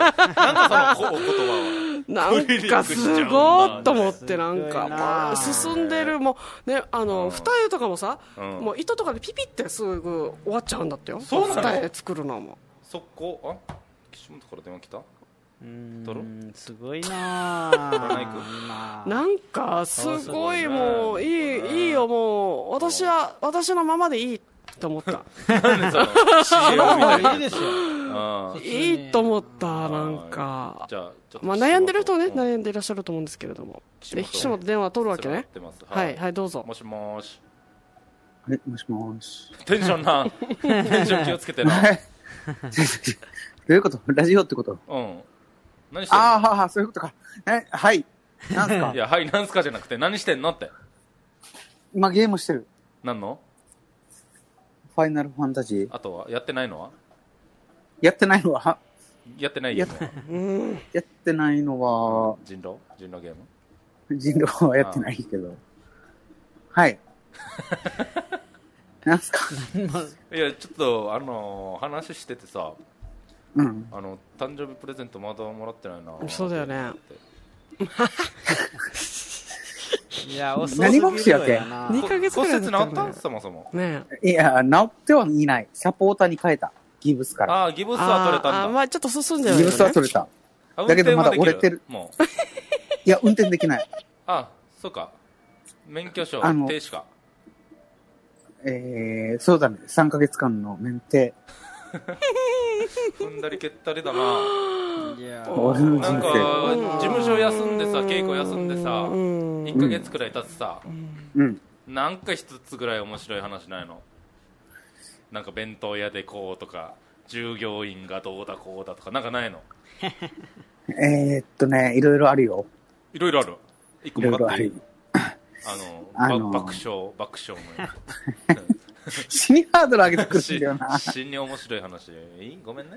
葉はなんかすごいと思って、なんか進んでるもうね二重とかもさ、もう糸とかでピピってすぐ終わっちゃうんだってよ。二重作るのもそこ岸本から電話来た？ すごいな。 なんかすごいもういいよもう私のままでいいと思った。いいと思った。なんかまあ悩んでる人ね悩んでいらっしゃると思うんですけれども、で岸本電話取るわけね。はいどうぞ。 もしもし。 もしもし。 テンション気をつけてな。 どういうこと？ラジオってこと？ 何してんの？ そういうことか。はい。なんすか？ いや、はい、なんすかじゃなくて、何してんのって。 今ゲームしてる。 何の？ ファイナルファンタジー。 あとは、やってないのは？ やってないのはやってないゲーム。 やってないのは、 人狼ゲーム？人狼はやってないけど。はい。なんすか？ いや、ちょっと、話しててさ、誕生日プレゼントまだもらってないな。 そうだよね。 いや何が欲しいわけ ？2ヶ月くらい骨折治ったん？そもそも。 ねいや、治ってはいない。サポーターに変えた。ギブスから。 ギブスは取れたんだ。 まあちょっと進んじゃうギブスは取れた。だけどまだ折れてる。 もう。 いや、運転できない。 そうか。免許証停止か。 そうだね。3ヶ月間の免停。 踏んだり蹴ったりだな。 俺の人生。 なんか事務所休んでさ、稽古休んでさ、1ヶ月くらい経つさ、なんか一つぐらい面白い話ないの？なんか弁当屋でこうとか、従業員がどうだこうだとかなんかないの？ いろいろあるよ。 いろいろある。一個もらっていい？爆笑も。 死にハードル上げてくるんだよな。 死に面白い話。ごめんね。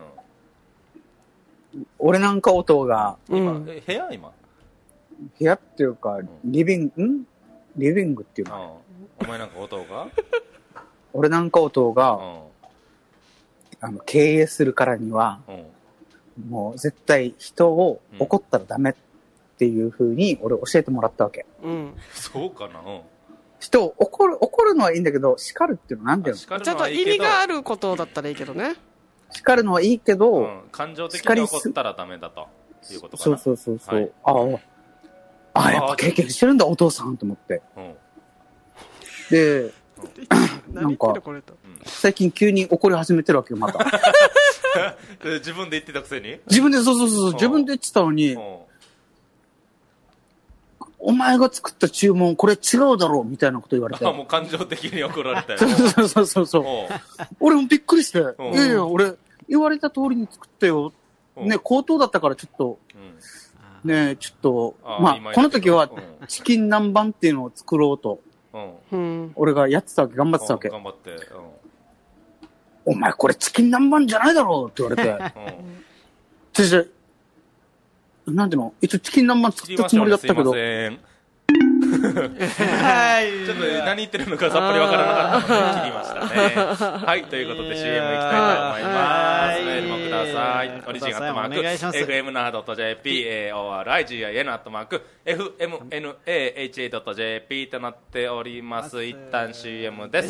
俺なんか音が。 今、部屋部屋っていうか、リビングっていうの。 お前なんか音が俺なんか音が、 経営するからには、もう絶対人を怒ったらダメっていう風に俺教えてもらったわけ。 そうかな。 人を怒るのはいいんだけど、叱るっていうのはなんていうの？ ちゃんと意味があることだったらいいけどね。 叱るのはいいけど、 感情的に怒ったらダメだということかな。 そう。やっぱ経験してるんだお父さんと思って。で、なんか最近急に怒り始めてるわけよまた。 自分で言ってたくせに？ 自分で自分で言ってたのに。お前が作った注文これ違うだろうみたいなこと言われて。 もう感情的に怒られたよ。 そう。俺もびっくりして、いや俺言われた通りに作ったよ。ね、口頭だったからちょっと、ね、ちょっと、この時はチキン南蛮っていうのを作ろうと、俺がやってたわけ、頑張ってたわけ。 頑張って。 お前これチキン南蛮じゃないだろうって言われて。なんていうの？一応チキン南蛮作ったつもりだったけど。 ちょっと何言ってるのかさっぱりわからなかったので切りましたね。はい、ということで CM 行きたいと思います。メールもください。オリジン@fmna.jp origin@fmnh.jp となっております。一旦 CM です。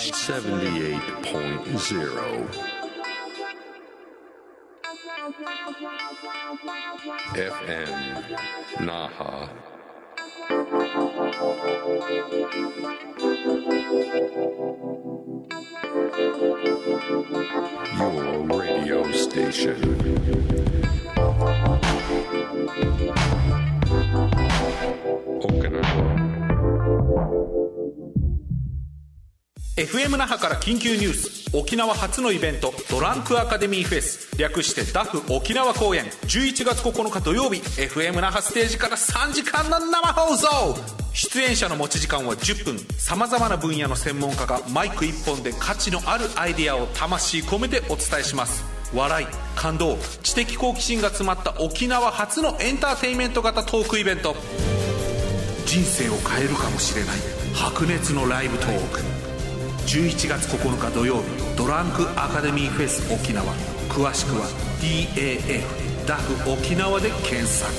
78.0 FM Naha. Your radio station. FM 那覇から緊急ニュース。沖縄初のイベントドランクアカデミーフェス、略してダフ沖縄公演、11月9日土曜日 FM 那覇ステージから3時間の生放送。出演者の持ち時間は10分。さまざまな分野の専門家がマイク1本で価値のあるアイデアを魂込めてお伝えします。笑い、感動、知的好奇心が詰まった沖縄初のエンターテインメント型トークイベント。人生を変えるかもしれない白熱のライブトーク。11月9日土曜日ドランクアカデミーフェス沖縄。詳しくは DAF ダフ沖縄で検索。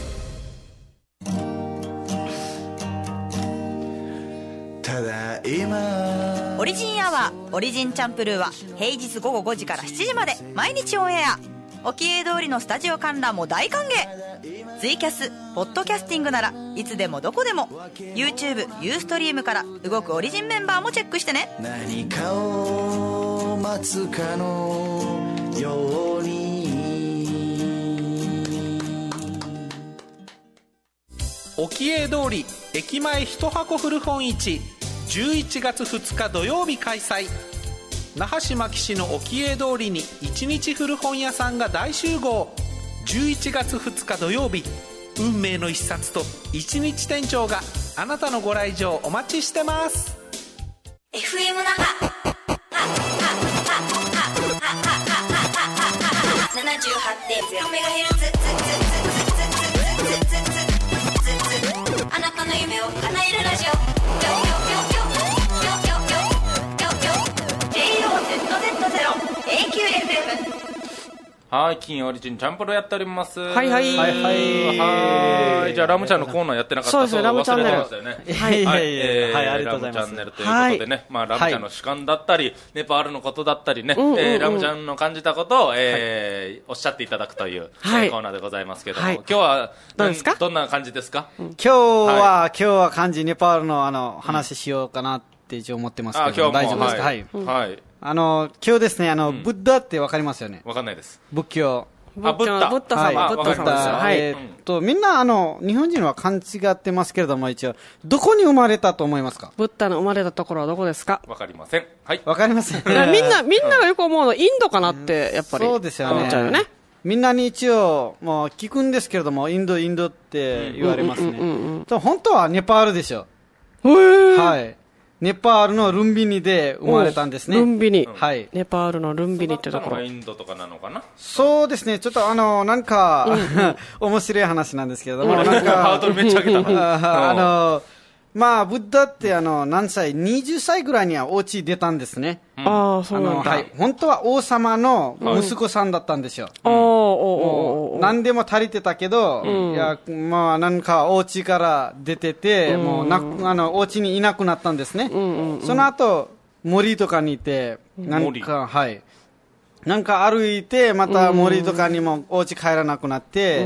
ただいまオリジンアワーオリジンチャンプルーは平日午後5時から7時まで毎日オンエア。沖江通りのスタジオ観覧も大歓迎。ツイキャス、ポッドキャスティングならいつでもどこでも YouTube、ユーストリームから動くオリジンメンバーもチェックしてね。 何かを待つかのように沖江通り駅前一箱古本市、11月2日土曜日開催。那覇市牧市の沖江通りに一日古本屋さんが大集合。11月2日土曜日、運命の一冊と一日店長があなたのご来場お待ちしてます。 FM 那覇 78.0MHz あなたの夢を叶えるラジオ。JOZZ0AQFM。 はい、金曜オリジンチャンプルやっております。 はい。 じゃあラムちゃんのコーナーやってなかった。 そうですね、ラムチャンネル。 はい、ありがとうございます。ラムチャンネルということでね、ラムちゃんの主観だったり、ネパールのことだったりね、ラムちゃんの感じたことをおっしゃっていただくというコーナーでございますけども、今日はどんな感じですか？ 今日は漢字ネパールの話しようかなって一応思ってますけど、大丈夫ですか？はい。今日ですね、ブッダってわかりますよね？ わかんないです。 仏教。 ブッダ様。はい。 みんな日本人は勘違ってますけれども、一応、どこに生まれたと思いますか？ ブッダの生まれたところはどこですか？ わかりません。はい。 わかりません。 みんながよく思うの、インドかなって、やっぱり。 そうですよね。 思っちゃうよね。 みんなに一応、もう聞くんですけれども、インドって言われますね。本当はネパールでしょ。はい。ネパールのルンビニで生まれたんですね。 ルンビニ。 はい。 ネパールのルンビニってところ。 インドとかなのかな？ そうですね。ちょっとなんか、面白い話なんですけれども、なんか、 ハードルめっちゃ上げたな。 まあ、ブッダって何歳 ?20 歳ぐらいにはお家出たんですね。 ああ、そうなんだ。 はい。本当は王様の息子さんだったんですよ。何でも足りてたけど、いや、まあ、なんかお家から出てて、もうお家にいなくなったんですね。その後、森とかにいて、なんか、はい。なんか歩いて、また森とかにもお家帰らなくなって、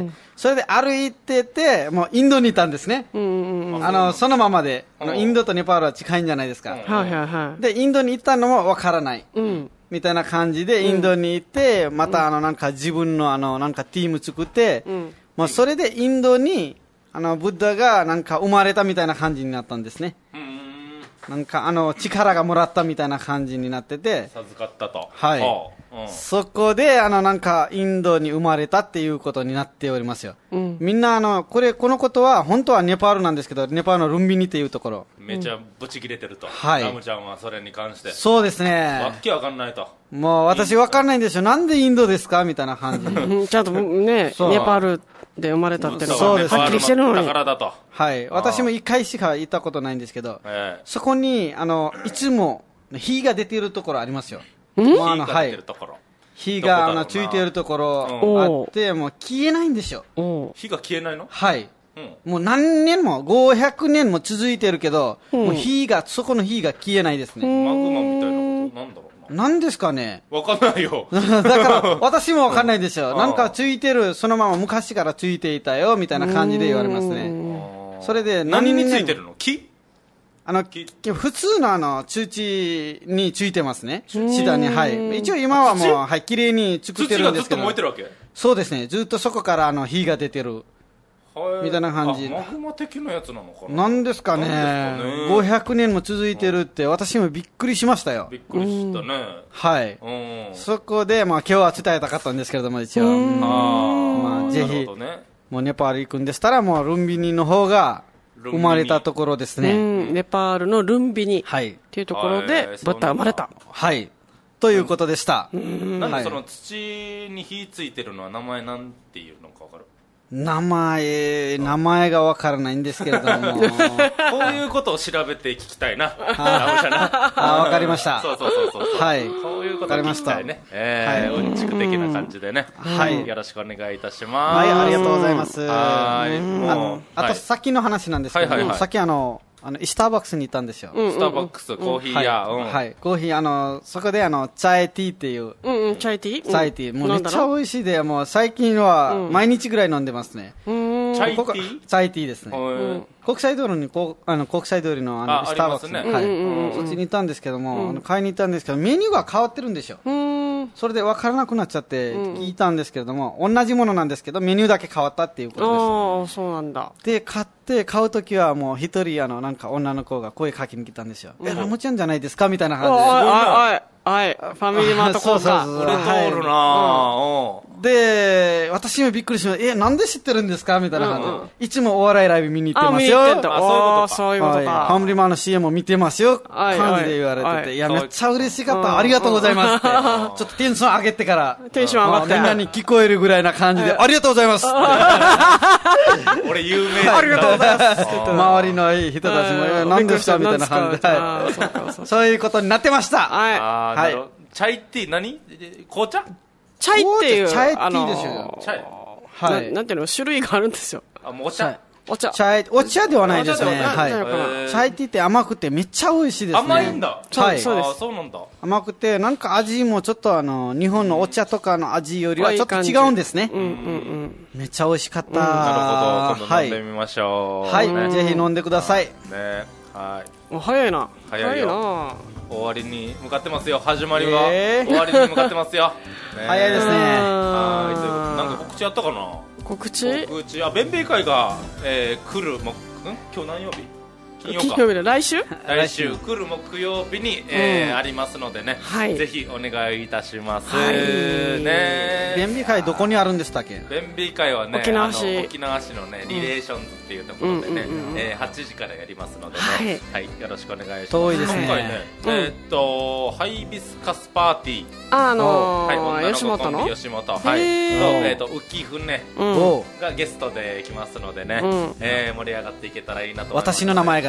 それで歩いてて、もうインドにいたんですね。そのままで、インドとネパールは近いんじゃないですか。で、インドに行ったのもわからない。みたいな感じで、インドに行って、またなんか自分のなんかティーム作って、もうそれでインドに、ブッダがなんか生まれたみたいな感じになったんですね。なんか力がもらったみたいな感じになってて。 授かったと。 はい。そこで、なんか、インドに生まれたっていうことになっておりますよ。みんな、このことは、本当はネパールなんですけど、ネパールのルンビニっていうところ。 めちゃブチ切れてると。 はい。 ラムちゃんはそれに関して。 そうですね。 わっけわかんないと。 もう、私わかんないんですよ。なんでインドですかみたいな感じ。 ちゃんとね、ネパールで生まれたっていうのが、 そうです。 はっきりしてるのに。 だからだと。 はい。私も1回しか行ったことないんですけど、そこに、いつも、火が出ているところありますよ。 火が出てるところ。 火がついているところあって、もう消えないんですよ。 火が消えないの？ はい。もう何年も、500年も続いてるけど、もうそこの火が消えないですね。 マグマみたいなこと、なんだろうな。 何ですかね？ わかんないよ。 だから、私もわかんないですよ。なんかついてる、そのまま昔からついていたよ、みたいな感じで言われますね。それで、 何についてるの？木？ 普通の土についてますね。下に、はい。一応今はもう、はい、綺麗に作ってるんですけど。 土がずっと燃えてるわけ？ そうですね。ずっとそこから火が出てる。みたいな感じ。 マグマ的なやつなのかな？ なんですかね。500年も続いてるって、私もびっくりしましたよ。 びっくりしたね。 はい。そこで、まあ今日は伝えたかったんですけれども、一応。まあぜひ、もうネパール行くんでしたら、もうルンビニの方が、生まれたところですね。 ネパールのルンビニっていうところでブッダが生まれた。 はい。ということでした。 なんでその土に火ついてるのは名前なんていうのかわかる？ 名前がわからないんですけれども。こういうことを調べて聞きたいな。 わかりました。 そう。 はい。 そういうことを聞きたいね。うんちく的な感じでね。はい。よろしくお願いいたします。 はい、ありがとうございます。あと、さっきの話なんですけど、さっきスターバックスに行ったんですよ。 スターバックス、コーヒー屋。 はい。コーヒー、そこでチャイティーっていう。 チャイティー？ チャイティー。もうめっちゃ美味しいで、もう最近は毎日ぐらい飲んでますね。 チャイティー？ チャイティーですね。国際通りに、国際通りのスターバックスに。はい。そっちに行ったんですけども、買いに行ったんですけど、メニューが変わってるんですよ。それで分からなくなっちゃって聞いたんですけれども、同じものなんですけど、メニューだけ変わったっていうことです。 ああ、そうなんだ。 で、買うときはもう一人、なんか女の子が声かけに来たんですよ。ラムちゃんじゃないですかみたいな感じで。 はい、ファミリーマートコーナー。 これ通るなで、私もびっくりしました。なんで知ってるんですかみたいな感じ。いつもお笑いライブ見に行ってますよ。 そういうことか。 ファミリーマートの CM も見てますよ。感じで言われてて。いや、めっちゃ嬉しかった。ありがとうございますって。ちょっとテンション上げてから。 テンション上がって。 みんなに聞こえるぐらいな感じで、ありがとうございます俺有名ありがとうございます。 周りの人たちも、何ですかみたいな感じで。そういうことになってました。 はい。チャイティー何？紅茶？ チャイっていう、 チャイティーですよ。 チャイ。 はい。 なんていうの、種類があるんですよ。 お茶？ お茶ではないですね。はい。チャイティーって甘くてめっちゃ美味しいですね。 甘いんだ。 はい。 そうです。 そうなんだ。 甘くて、なんか味もちょっと日本のお茶とかの味よりはちょっと違うんですね。めっちゃ美味しかった。 なるほど。今度飲んでみましょう。 はい。ぜひ飲んでください。 ね。はい。 早いな。 早いな。終わりに向かってますよ。始まりは終わりに向かってますよ。 早いですね。 はい。なんか告知あったかな？ 告知、 弁明会が、来る今日何曜日？金曜日で来週来る木曜日に、ありますのでね、ぜひお願いいたします。ね。 弁明会どこにあるんでしたっけ？ 弁明会はね、 沖縄市のねリレーションズっていうところでね、8時からやりますのでね、はい、よろしくお願いします。 遠いですね。 今回ね、ハイビスカスパーティー、 吉本の吉本、はい、浮舟がゲストで来ますのでね、盛り上がっていけたらいいなと思います。 私の名前が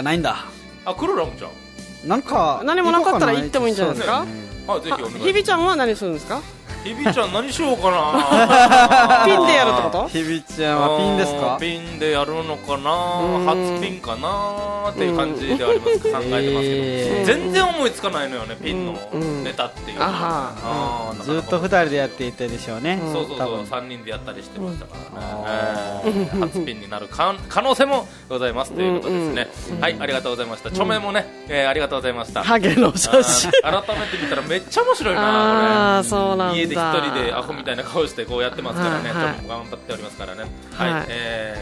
ないんだ。 あ、来るラムちゃん。 なんか何もなかったら行ってもいいんじゃないですか。 はい、ぜひお願いします。 ひびちゃんは何するんですか。 ひびちゃん何しようかな。 ピンでやるってこと。 ひびちゃんはピンですか。 ピンでやるのかな、初ピンかなっていう感じであります考えてますけど、全然思いつかないのよね、ピンのネタっていうのは。 ずっと2人でやっていてでしょうね。 そうそうそう、3人でやったりしてましたからね。初ピンになる可能性もございますということですね。はい、ありがとうございました。著名もね、ありがとうございました。 ハゲの写真改めて見たらめっちゃ面白いな。 そうなんだ。 家で一人でアホみたいな顔してこうやってますからね、ちょっと頑張っておりますからね。はい、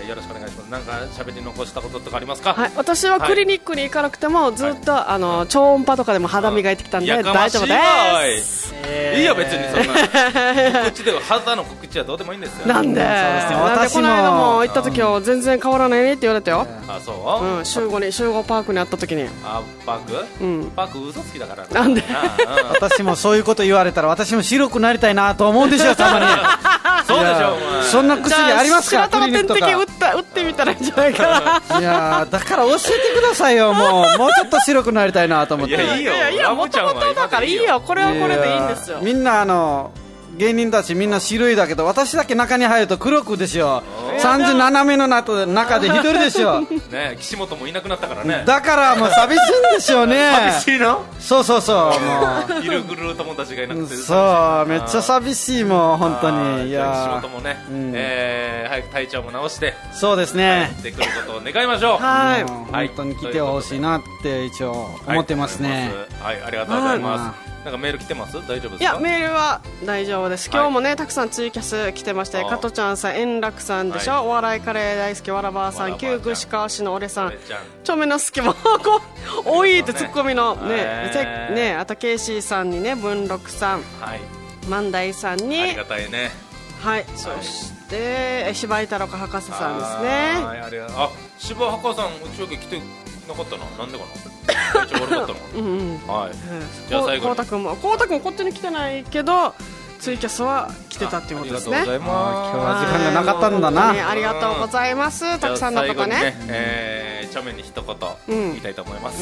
よろしくお願いします。なんか喋り残したこととかありますか。 はい、私はクリニックに行かなくてもずっと超音波とかでも肌磨いてきたんで大丈夫です。 いいよ別にそんな告知では肌の告知はどうでもいいんですよ。 なんでこの間も行った時は全然変わらないねって言われたよ。 あ、そう。 集合パークに会った時に。 パーク？パーク嘘つきだから。 なんで？ 私もそういうこと言われたら私も白くなりたいなと思うんですよ、たまに。 そうでしょ。 そんな薬ありますか。 白玉点滴打ってみたらいいんじゃないかな。 いやだから教えてくださいよ。もうちょっと白くなりたいなと思って。 いやいいよ。 いやもともとだからいいよ。これはこれでいいんですよ。 みんな芸人たちみんな白いだけど私だけ中に入ると黒くですよ。37名の中で一人ですよ。 ね、岸本もいなくなったからね。 だからもう寂しいんですよね。 寂しいの？ そうそうそう。 もういるグルー友達がいなくて。 そうめっちゃ寂しいもう本当に。いや岸本もね、早く体調も直して。 そうですね。 帰ってくることを願いましょう。 はい。 本当に来てほしいなって一応思ってますね。 はい、ありがとうございます。なんかメール来てます？大丈夫ですか？ いやメールは大丈夫です。今日もねたくさんツイキャス来てまして、加トちゃんさん、円楽さんでしょ、お笑いカレー大好きわらばあさん、旧串川市の俺さん、ちょめのすきも多いってツッコミのね、あとケイシーさんにね、文禄さん、万代さんにありがたいね。 はい、そして柴井太郎博士さんですね。 あ、柴博士さん打ち上げ来てなかったな。なんでかな。体調悪かったの。はい。じゃあ最後に。 こうたくんこっちに来てないけどツイキャスは来てたっていうことですね。 ありがとうございます。 今日は時間がなかったんだな。 ありがとうございます。たくさんの方ね。 チャメに一言言いたいと思います。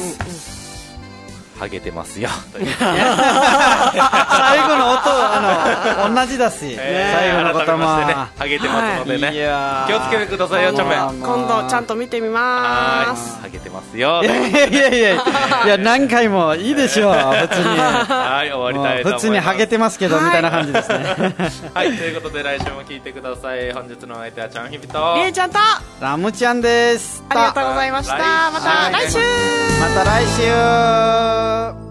ハゲてますよ。最後の音同じだし。最後の言葉ハゲてますのでね。気をつけてくださいよ、チャメ。 今度ちゃんと見てみます。 ハゲてますよ。 いや何回もいいでしょう。普通に。 はい、終わりたいと思います。 普通にハゲてますけどみたいな感じですね。 はい、ということで来週も聞いてください。本日のお相手はちゃんひびとりえちゃんとラムちゃんです。 ありがとうございました。また来週。 また来週。